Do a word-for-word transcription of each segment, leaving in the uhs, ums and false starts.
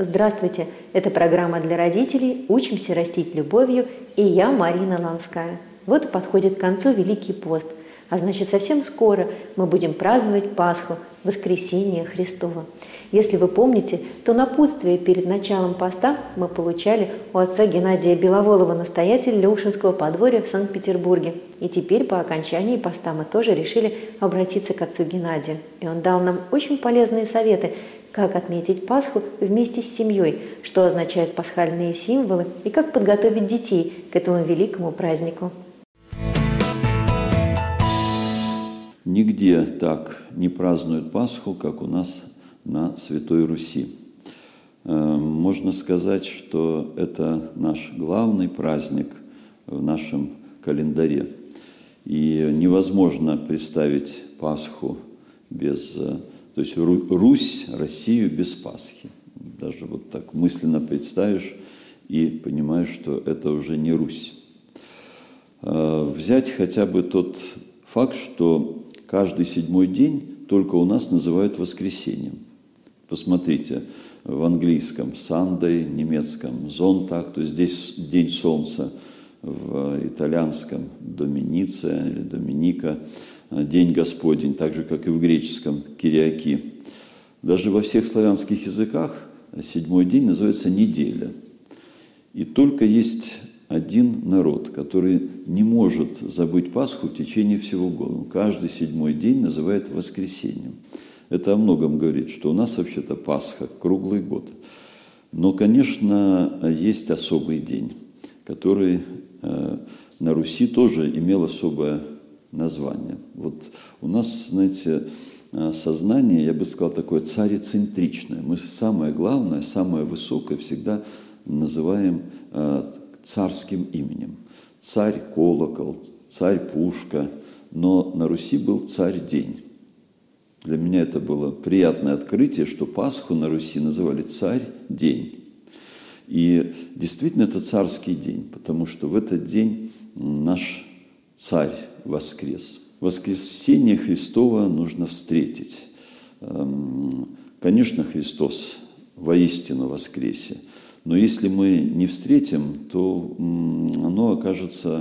Здравствуйте! Это программа для родителей «Учимся растить любовью» и я, Марина Ланская. Вот и подходит к концу Великий пост, а значит совсем скоро мы будем праздновать Пасху, Воскресение Христово. Если вы помните, то напутствие перед началом поста мы получали у отца Геннадия Беловолова, настоятеля Леушинского подворья в Санкт-Петербурге. И теперь по окончании поста мы тоже решили обратиться к отцу Геннадию. И он дал нам очень полезные советы, как отметить Пасху вместе с семьей, что означают пасхальные символы и как подготовить детей к этому великому празднику. Нигде так не празднуют Пасху, как у нас на Святой Руси. Можно сказать, что это наш главный праздник в нашем календаре. И невозможно представить Пасху без... То есть Русь, Россию без Пасхи. Даже вот так мысленно представишь и понимаешь, что это уже не Русь. Взять хотя бы тот факт, что каждый седьмой день только у нас называют воскресеньем. Посмотрите, в английском Sunday, в немецком Sonntag, то есть здесь день солнца, в итальянском Доминиция или Доминика, День Господень, так же, как и в греческом Кириаки. Даже во всех славянских языках седьмой день называется неделя. И только есть один народ, который не может забыть Пасху в течение всего года. Каждый седьмой день называет воскресеньем. Это о многом говорит, что у нас вообще-то Пасха круглый год. Но, конечно, есть особый день, который э, на Руси тоже имел особое название. Вот у нас, знаете, сознание, я бы сказал, такое царицентричное. Мы самое главное, самое высокое всегда называем э, царским именем. Царь колокол, царь пушка, но на Руси был царь-день. Для меня это было приятное открытие, что Пасху на Руси называли царь-день. И действительно это царский день, потому что в этот день наш царь воскрес. Воскресение Христово нужно встретить. Конечно, Христос воистину воскресе, но если мы не встретим, то оно окажется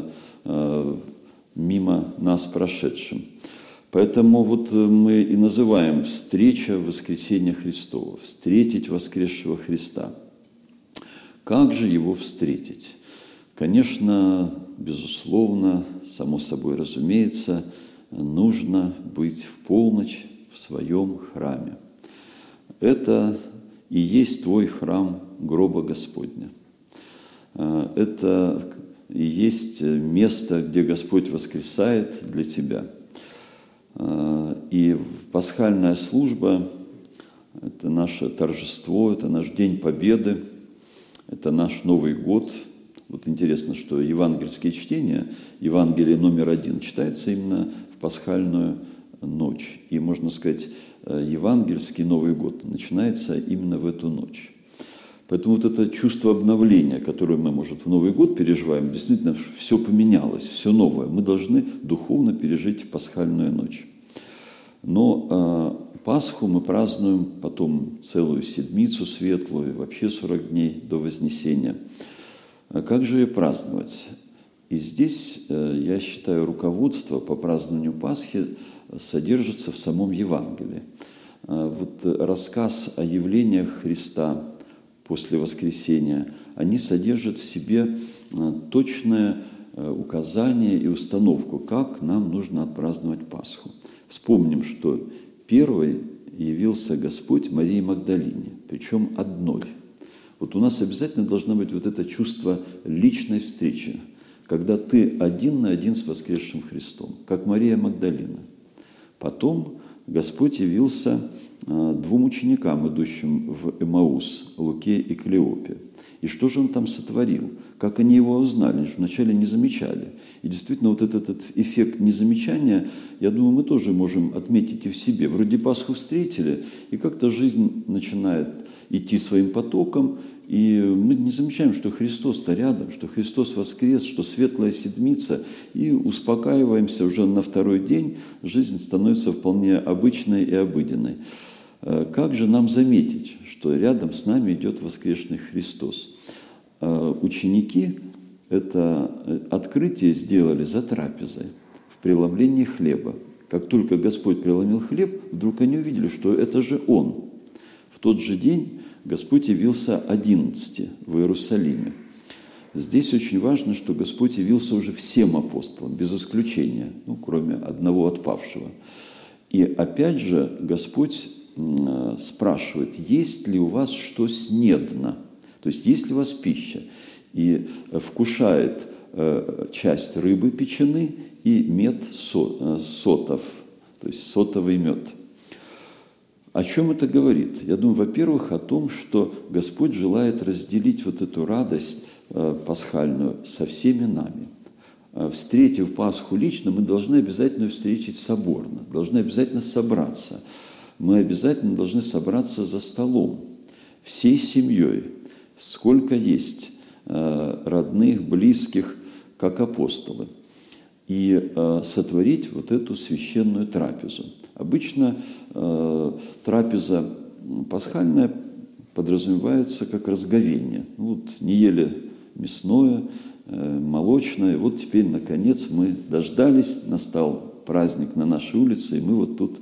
мимо нас прошедшим. Поэтому вот мы и называем встреча воскресения Христова, встретить воскресшего Христа. Как же его встретить? Конечно, безусловно, само собой разумеется, нужно быть в полночь в своем храме. Это и есть твой храм гроба Господня. Это и есть место, где Господь воскресает для тебя. И пасхальная служба – это наше торжество, это наш День Победы, это наш Новый год. Вот интересно, что евангельские чтения, Евангелие номер один, читается именно в пасхальную ночь. И, можно сказать, евангельский Новый год начинается именно в эту ночь. Поэтому вот это чувство обновления, которое мы, может, в Новый год переживаем, действительно все поменялось, все новое. Мы должны духовно пережить пасхальную ночь. Но э, Пасху мы празднуем потом целую седмицу светлую, вообще сорок дней до Вознесения. А как же ее праздновать? И здесь, э, я считаю, руководство по празднованию Пасхи содержится в самом Евангелии. Э, вот рассказ о явлениях Христа после воскресения, они содержат в себе точное указание и установку, как нам нужно отпраздновать Пасху. Вспомним, что первой явился Господь Марии Магдалине, причем одной. Вот у нас обязательно должно быть вот это чувство личной встречи, когда ты один на один с воскресшим Христом, как Мария Магдалина. Потом Господь явился двум ученикам, идущим в Эмаус, Луке и Клеопе. И что же он там сотворил? Как они его узнали? Они же вначале не замечали. И действительно, вот этот, этот эффект незамечания, я думаю, мы тоже можем отметить и в себе. Вроде Пасху встретили, и как-то жизнь начинает идти своим потоком, и мы не замечаем, что Христос-то рядом, что Христос воскрес, что светлая седмица, и успокаиваемся уже на второй день, жизнь становится вполне обычной и обыденной. Как же нам заметить, что рядом с нами идет воскресший Христос? Ученики это открытие сделали за трапезой, в преломлении хлеба. Как только Господь преломил хлеб, вдруг они увидели, что это же Он. В тот же день Господь явился одиннадцати в Иерусалиме. Здесь очень важно, что Господь явился уже всем апостолам, без исключения, ну, кроме одного отпавшего. И опять же Господь спрашивает, есть ли у вас что снедно, то есть есть ли у вас пища, и вкушает часть рыбы печены и мед сотов, то есть сотовый мед. О чем это говорит? Я думаю, во-первых, о том, что Господь желает разделить вот эту радость пасхальную со всеми нами. Встретив Пасху лично, мы должны обязательно встретить соборно, должны обязательно собраться. Мы обязательно должны собраться за столом, всей семьей, сколько есть родных, близких, как апостолы, и сотворить вот эту священную трапезу. Обычно трапеза пасхальная подразумевается как разговение. Вот не ели мясное, молочное. Вот теперь, наконец, мы дождались, настал праздник на нашей улице, и мы вот тут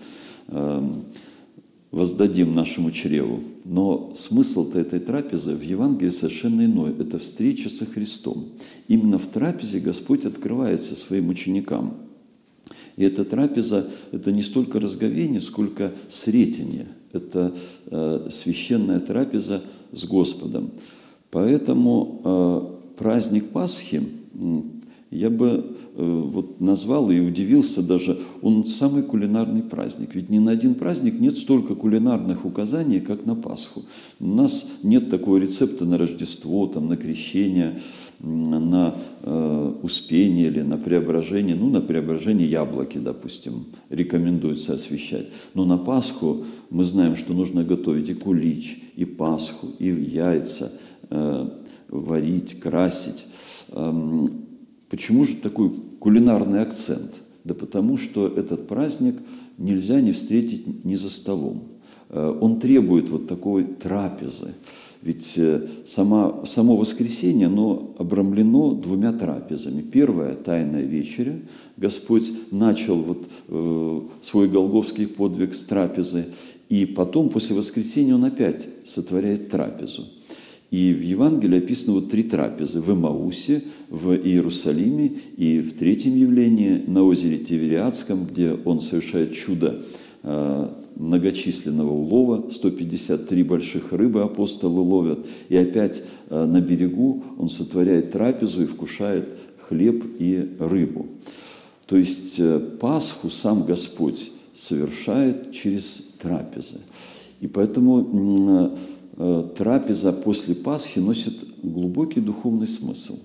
воздадим нашему чреву. Но смысл-то этой трапезы в Евангелии совершенно иной. Это встреча со Христом. Именно в трапезе Господь открывается своим ученикам. И эта трапеза – это не столько разговение, сколько сретение. Это э, священная трапеза с Господом. Поэтому э, праздник Пасхи э, я бы э, вот назвал и удивился даже, он самый кулинарный праздник. Ведь ни на один праздник нет столько кулинарных указаний, как на Пасху. У нас нет такого рецепта на Рождество, там, на крещение, на э, Успение или на Преображение. Ну, на Преображение яблоки, допустим, рекомендуется освящать. Но на Пасху мы знаем, что нужно готовить и кулич, и Пасху, и яйца, э, варить, красить. Э, почему же такой кулинарный акцент? Да потому что этот праздник нельзя не встретить ни за столом. Э, он требует вот такой трапезы. Ведь сама, само воскресенье, оно обрамлено двумя трапезами. Первая – Тайная вечеря. Господь начал вот, э, свой голгофский подвиг с трапезы, и потом, после воскресения, Он опять сотворяет трапезу. И в Евангелии описаны вот три трапезы – в Эмаусе, в Иерусалиме и в третьем явлении на озере Тивериадском, где Он совершает чудо э, многочисленного улова, сто пятьдесят три больших рыбы апостолы ловят, и опять э, на берегу Он сотворяет трапезу и вкушает хлеб и рыбу. То есть э, Пасху сам Господь совершает через трапезы. И поэтому э, трапеза после Пасхи носит глубокий духовный смысл.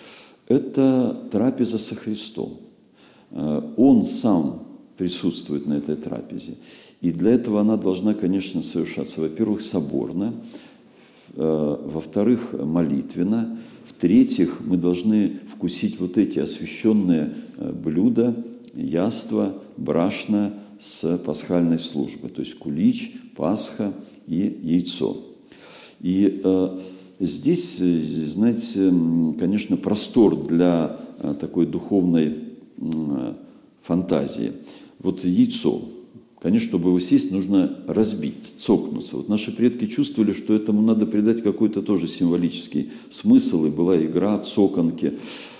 Это трапеза со Христом. Э, Он сам присутствует на этой трапезе. И для этого она должна, конечно, совершаться, во-первых, соборно, во-вторых, молитвенно, в-третьих, мы должны вкусить вот эти освященные блюда, яства, брашна с пасхальной службы, то есть кулич, Пасха и яйцо. И э, здесь, знаете, конечно, простор для такой духовной э, фантазии. Вот яйцо. Конечно, чтобы его съесть, нужно разбить, цокнуться. Вот наши предки чувствовали, что этому надо придать какой-то тоже символический смысл, и была игра, цоканки.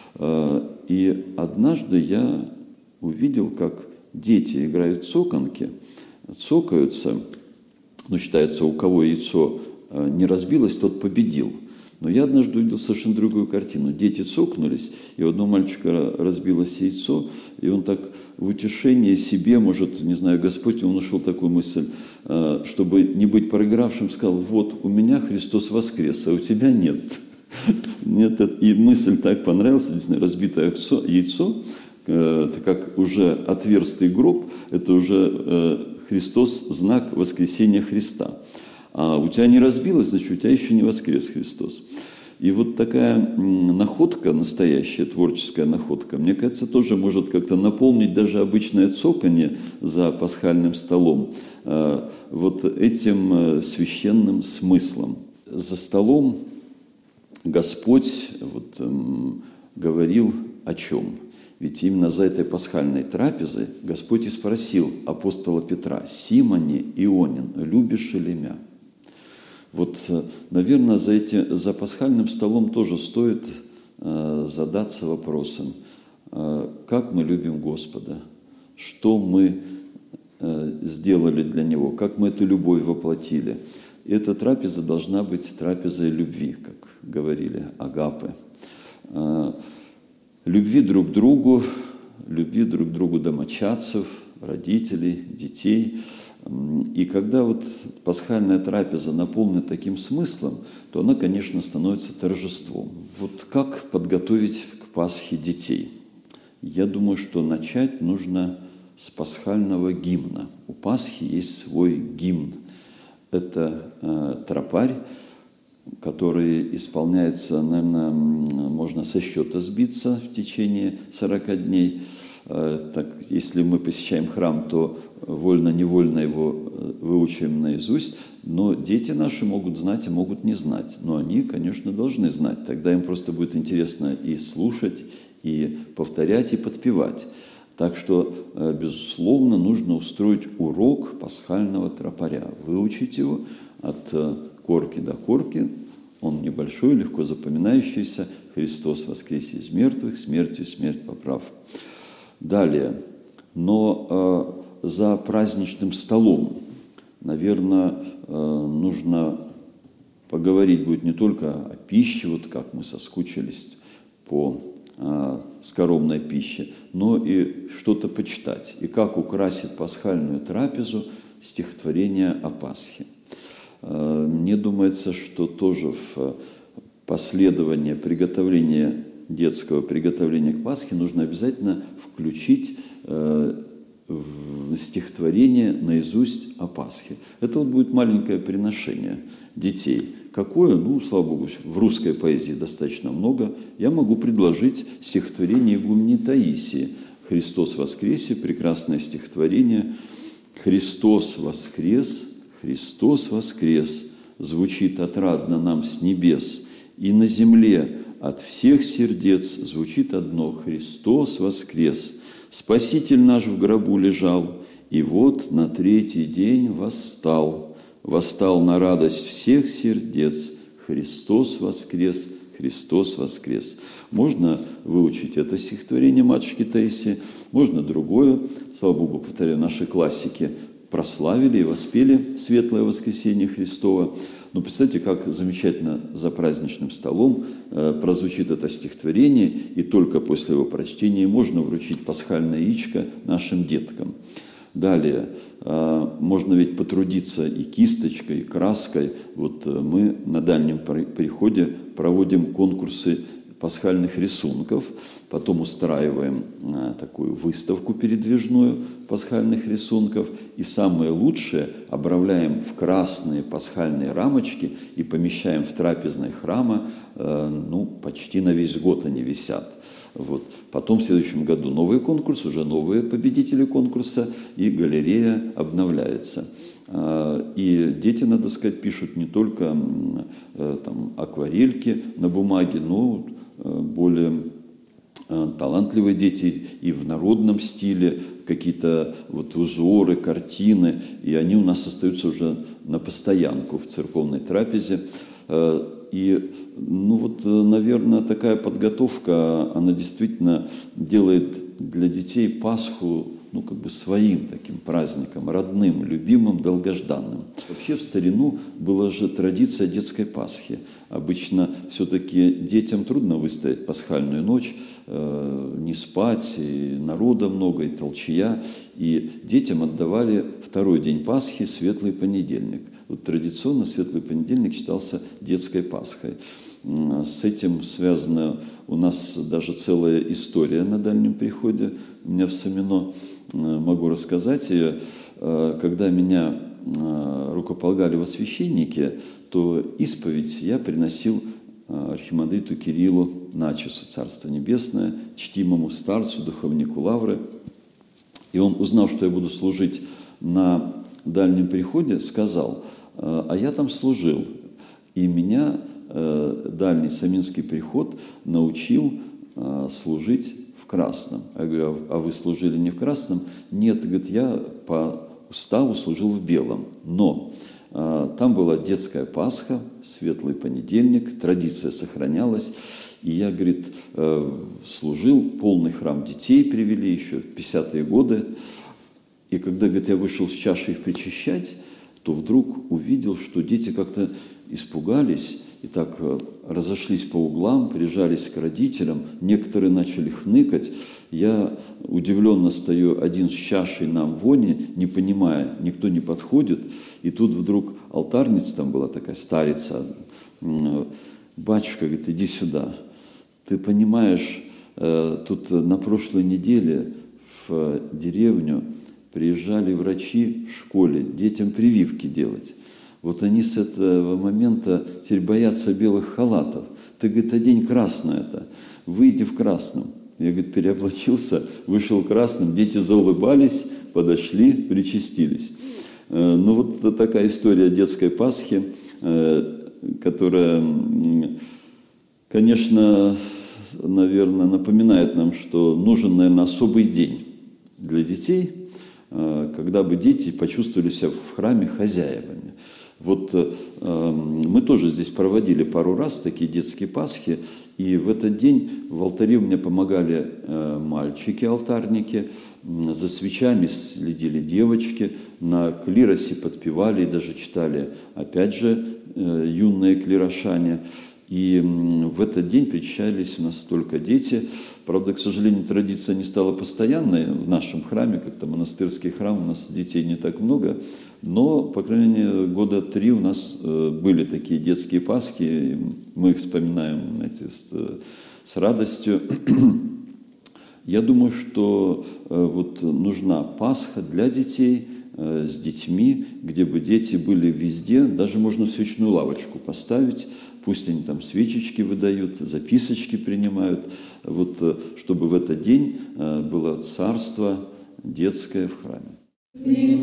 И однажды я увидел, как дети играют в цоканки, цокаются, ну, считается, у кого яйцо не разбилось, тот победил. Но я однажды увидел совершенно другую картину. Дети цокнулись, и у одного мальчика разбилось яйцо, и он так в утешение себе, может, не знаю, Господь ему нашел такую мысль, чтобы не быть проигравшим, сказал: вот у меня Христос воскрес, а у тебя нет. Нет, и мысль так понравилась, действительно, разбитое яйцо, это как уже отверстый гроб, это уже Христос, знак воскресения Христа. А у тебя не разбилось, значит, у тебя еще не воскрес Христос. И вот такая находка, настоящая творческая находка, мне кажется, тоже может как-то наполнить даже обычное цоканье за пасхальным столом вот этим священным смыслом. За столом Господь вот, говорил о чем? Ведь именно за этой пасхальной трапезой Господь и спросил апостола Петра: «Симоне Ионин, любишь ли мя?» Вот, наверное, за, эти, за пасхальным столом тоже стоит э, задаться вопросом, э, как мы любим Господа, что мы э, сделали для Него, как мы эту любовь воплотили. И эта трапеза должна быть трапезой любви, как говорили агапы. Э, любви друг к другу, любви друг к другу домочадцев, родителей, детей. И когда вот пасхальная трапеза наполнена таким смыслом, то она, конечно, становится торжеством. Вот как подготовить к Пасхе детей? Я думаю, что начать нужно с пасхального гимна. У Пасхи есть свой гимн. Это э, тропарь, который исполняется, наверное, можно со счета сбиться в течение сорока дней. Так, если мы посещаем храм, то вольно-невольно его выучим наизусть, но дети наши могут знать и могут не знать. Но они, конечно, должны знать. Тогда им просто будет интересно и слушать, и повторять, и подпевать. Так что, безусловно, нужно устроить урок пасхального тропаря. Выучить его от корки до корки. Он небольшой, легко запоминающийся. Христос воскресе из мертвых, смертью смерть поправ. Далее, но э, за праздничным столом, наверное, э, нужно поговорить будет не только о пище, вот как мы соскучились по э, скоромной пище, но и что-то почитать. И как украсит пасхальную трапезу стихотворение о Пасхе. Э, мне думается, что тоже в последование приготовления детского приготовления к Пасхе нужно обязательно включить э, в стихотворение наизусть о Пасхе. Это вот будет маленькое приношение детей. Какое? Ну, слава Богу, в русской поэзии достаточно много. Я могу предложить стихотворение игумени Таисии. «Христос воскресе», прекрасное стихотворение. «Христос воскрес, Христос воскрес, звучит отрадно нам с небес, и на земле от всех сердец звучит одно: Христос воскрес. Спаситель наш в гробу лежал, и вот на третий день восстал. Восстал на радость всех сердец. Христос воскрес, Христос воскрес». Можно выучить это стихотворение матушки Таисии, можно другое. Слава Богу, повторяю, наши классики прославили и воспели светлое воскресение Христово. Но представьте, как замечательно за праздничным столом э, прозвучит это стихотворение, и только после его прочтения можно вручить пасхальное яичко нашим деткам. Далее, э, можно ведь потрудиться и кисточкой, и краской. Вот э, мы на дальнем приходе проводим конкурсы пасхальных рисунков, потом устраиваем а, такую выставку передвижную пасхальных рисунков, и самые лучшие обравляем в красные пасхальные рамочки и помещаем в трапезной храма, э, ну, почти на весь год они висят. Вот. Потом в следующем году новый конкурс, уже новые победители конкурса, и галерея обновляется. И дети, надо сказать, пишут не только там, акварельки на бумаге, но более талантливые дети и в народном стиле, какие-то вот узоры, картины, и они у нас остаются уже на постоянку в церковной трапезе. И, ну вот, наверное, такая подготовка, она действительно делает для детей Пасху, ну, как бы своим таким праздником, родным, любимым, долгожданным. Вообще в старину была же традиция детской Пасхи. Обычно все-таки детям трудно выстоять пасхальную ночь, э, не спать, и народа много, и толчья. И детям отдавали второй день Пасхи, Светлый понедельник. Вот традиционно Светлый понедельник считался детской Пасхой. С этим связана у нас даже целая история на Дальнем приходе. У меня в Самино, могу рассказать ее. Когда меня рукополагали во священники, то исповедь я приносил архимандриту Кириллу Начису, Царство Небесное, чтимому старцу, духовнику Лавры. И он, узнав, что я буду служить на дальнем приходе, сказал: а я там служил, и меня дальний Саминский приход научил служить в красном. Я говорю: а вы служили не в красном? Нет, говорит, я по уставу служил в белом. Но там была детская Пасха, светлый понедельник, традиция сохранялась. И я, говорит, служил, полный храм детей привели еще в пятидесятые годы. И когда, говорит, я вышел с чашей их причащать, то вдруг увидел, что дети как-то испугались и так разошлись по углам, прижались к родителям, некоторые начали хныкать. Я удивленно стою один с чашей на амвоне, не понимая, никто не подходит. И тут вдруг алтарница, там была такая старица: батюшка, говорит, иди сюда. Ты понимаешь, тут на прошлой неделе в деревню приезжали врачи в школе детям прививки делать. Вот они с этого момента теперь боятся белых халатов. Ты, говорит, одень красное это, выйди в красном. Я, говорит, переоблачился, вышел красным, дети заулыбались, подошли, причастились. Ну вот такая история детской Пасхи, которая, конечно, наверное, напоминает нам, что нужен, наверное, особый день для детей, когда бы дети почувствовали себя в храме хозяевами. Вот э, мы тоже здесь проводили пару раз такие детские Пасхи, и в этот день в алтаре у меня помогали э, мальчики-алтарники, э, за свечами следили девочки, на клиросе подпевали и даже читали, опять же, э, юные клирошане. И в этот день причащались у нас только дети. Правда, к сожалению, традиция не стала постоянной в нашем храме, как-то монастырский храм, у нас детей не так много. Но, по крайней мере, года три у нас были такие детские Пасхи, мы их вспоминаем, знаете, с, с радостью. Я думаю, что вот нужна Пасха для детей, с детьми, где бы дети были везде, даже можно свечную лавочку поставить, пусть они там свечечки выдают, записочки принимают, вот, чтобы в этот день было царство детское в храме.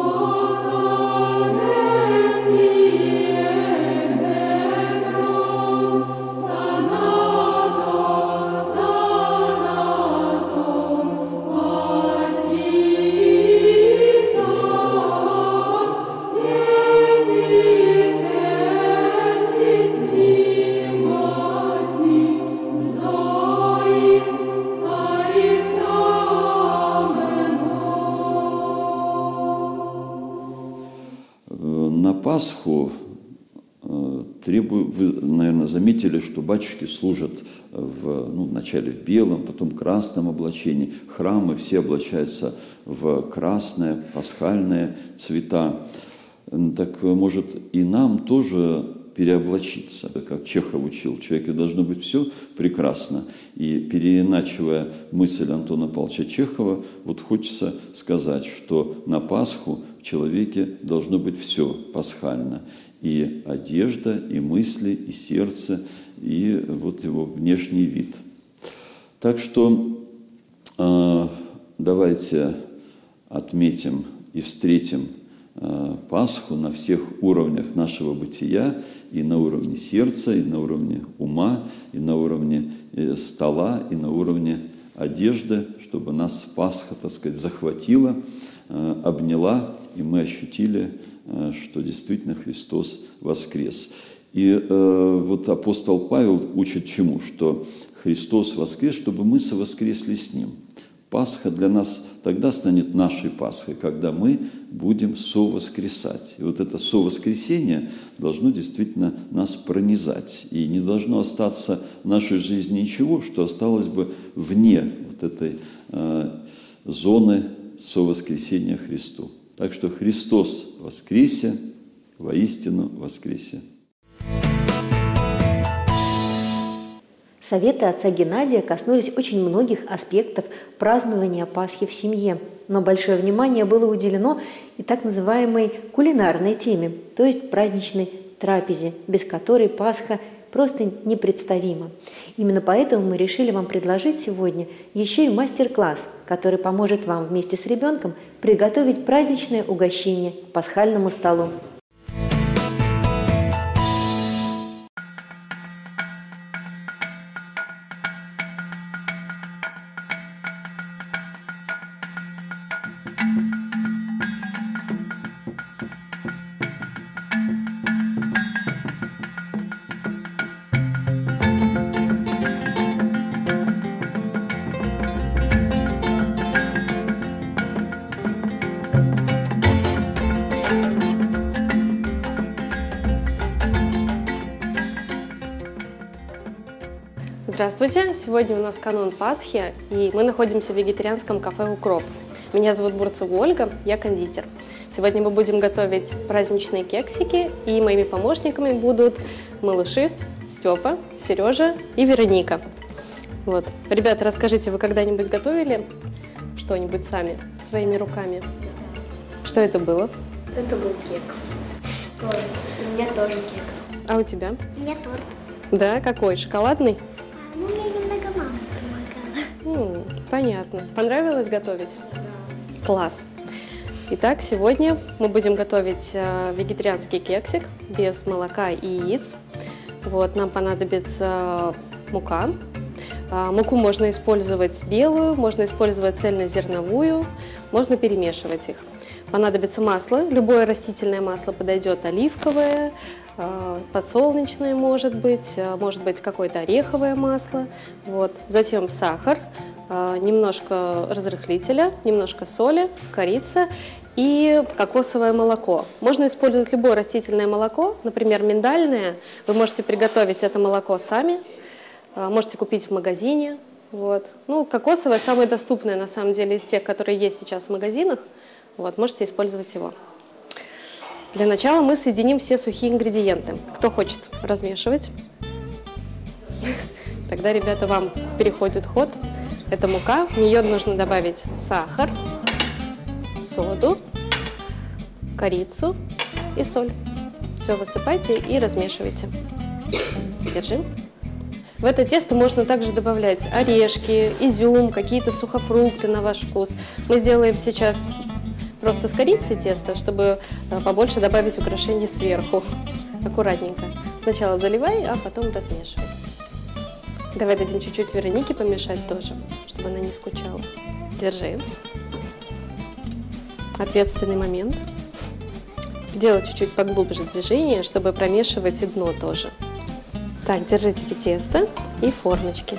Пасху требую, вы, наверное, заметили, что батюшки служат в, ну, вначале в белом, потом в красном облачении. Храмы все облачаются в красное, пасхальные цвета. Так, может, и нам тоже переоблачиться, как Чехов учил. В человеке должно быть все прекрасно. И переиначивая мысль Антона Павловича Чехова, вот хочется сказать, что на Пасху в человеке должно быть все пасхально. И одежда, и мысли, и сердце, и вот его внешний вид. Так что э, давайте отметим и встретим э, Пасху на всех уровнях нашего бытия, и на уровне сердца, и на уровне ума, и на уровне э, стола, и на уровне одежды, чтобы нас Пасха, так сказать, захватила, э, обняла, и мы ощутили, что действительно Христос воскрес. И э, вот апостол Павел учит чему? Что Христос воскрес, чтобы мы совоскресли с Ним. Пасха для нас тогда станет нашей Пасхой, когда мы будем совоскресать. И вот это совоскресение должно действительно нас пронизать. И не должно остаться в нашей жизни ничего, что осталось бы вне вот этой э, зоны совоскресения Христу. Так что Христос воскресе, воистину воскресе. Советы отца Геннадия коснулись очень многих аспектов празднования Пасхи в семье, но большое внимание было уделено и так называемой кулинарной теме, то есть праздничной трапезе, без которой Пасха просто непредставимо. Именно поэтому мы решили вам предложить сегодня еще и мастер-класс, который поможет вам вместе с ребенком приготовить праздничное угощение к пасхальному столу. Здравствуйте! Сегодня у нас канун Пасхи, и мы находимся в вегетарианском кафе «Укроп». Меня зовут Бурцева Ольга, я кондитер. Сегодня мы будем готовить праздничные кексики, и моими помощниками будут малыши Степа, Сережа и Вероника. Вот. Ребята, расскажите, вы когда-нибудь готовили что-нибудь сами, своими руками? Что это было? Это был кекс. Тоже. У меня тоже кекс. А у тебя? У меня торт. Да, какой? Шоколадный? Ну, мне немного мама помогала. М, понятно. Понравилось готовить? Да. Класс! Итак, сегодня мы будем готовить э, вегетарианский кексик без молока и яиц. Вот, нам понадобится мука. Э, муку можно использовать белую, можно использовать цельнозерновую, можно перемешивать их. Понадобится масло, любое растительное масло подойдет, оливковое, э, подсолнечное может быть, э, может быть какое-то ореховое масло. Вот. Затем сахар, э, немножко разрыхлителя, немножко соли, корица и кокосовое молоко. Можно использовать любое растительное молоко, например, миндальное. Вы можете приготовить это молоко сами, э, можете купить в магазине. Вот. Ну, кокосовое самое доступное на самом деле из тех, которые есть сейчас в магазинах. Вот, можете использовать его. Для начала мы соединим все сухие ингредиенты. Кто хочет размешивать? Тогда, ребята, вам переходит ход. Это мука. В нее нужно добавить сахар, соду, корицу и соль. Все высыпайте и размешивайте. Держи. В это тесто можно также добавлять орешки, изюм, какие-то сухофрукты на ваш вкус. Мы сделаем сейчас просто с корицей тесто, чтобы побольше добавить украшений сверху. Аккуратненько. Сначала заливай, а потом размешивай. Давай дадим чуть-чуть Веронике помешать тоже, чтобы она не скучала. Держи. Ответственный момент. Делай чуть-чуть поглубже движение, чтобы промешивать и дно тоже. Так, держи тебе тесто и формочки.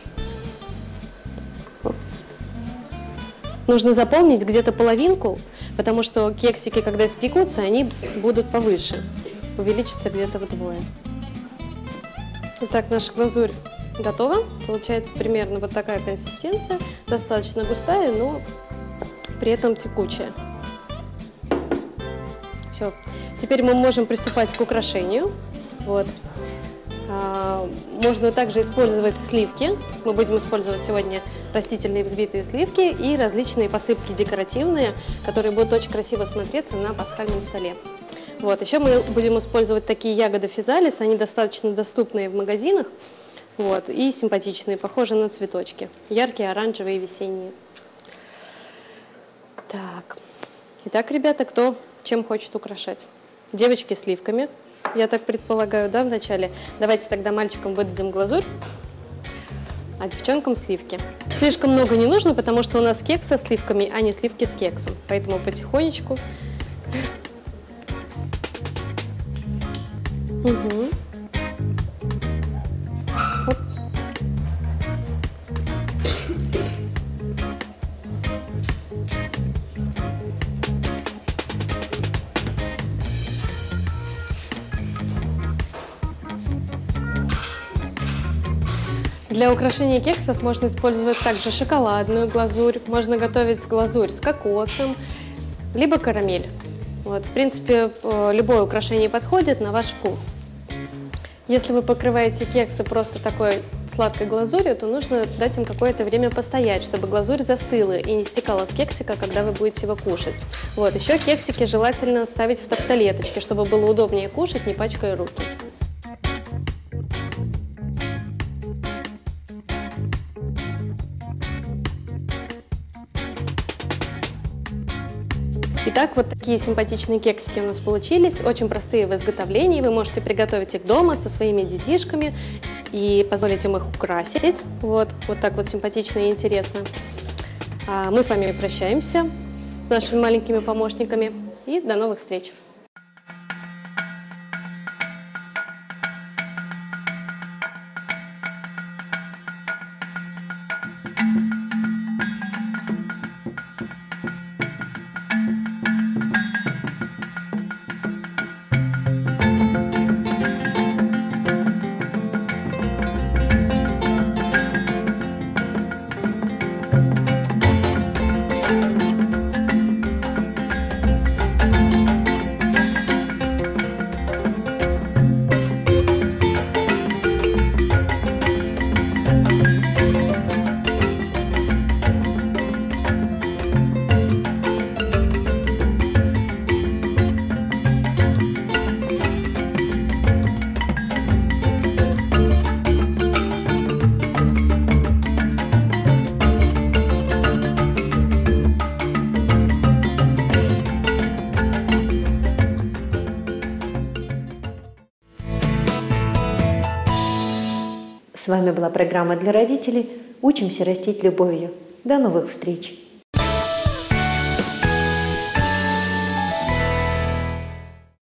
Нужно заполнить где-то половинку, потому что кексики, когда испекутся, они будут повыше, увеличатся где-то вдвое. Итак, наша глазурь готова. Получается примерно вот такая консистенция, достаточно густая, но при этом текучая. Все. Теперь мы можем приступать к украшению. Вот. Можно также использовать сливки. Мы будем использовать сегодня растительные взбитые сливки и различные посыпки декоративные, которые будут очень красиво смотреться на пасхальном столе. Вот. Еще мы будем использовать такие ягоды физалис, они достаточно доступные в магазинах, вот, и симпатичные, похожи на цветочки, яркие, оранжевые, весенние. Так. Итак, ребята, кто чем хочет украшать? Девочки сливками. Я так предполагаю, да, вначале. Давайте тогда мальчикам выдадим глазурь, а девчонкам сливки. Слишком много не нужно, потому что у нас кекс со сливками, а не сливки с кексом. Поэтому потихонечку. Угу. Оп. Для украшения кексов можно использовать также шоколадную глазурь, можно готовить глазурь с кокосом, либо карамель. Вот, в принципе, любое украшение подходит на ваш вкус. Если вы покрываете кексы просто такой сладкой глазурью, то нужно дать им какое-то время постоять, чтобы глазурь застыла и не стекала с кексика, когда вы будете его кушать. Вот, еще кексики желательно ставить в тарталеточке, чтобы было удобнее кушать, не пачкая руки. Итак, вот такие симпатичные кексики у нас получились, очень простые в изготовлении, вы можете приготовить их дома со своими детишками и позволить им их украсить, вот, вот так вот симпатично и интересно. А мы с вами прощаемся с нашими маленькими помощниками и до новых встреч! С вами была программа для родителей «Учимся растить любовью». До новых встреч!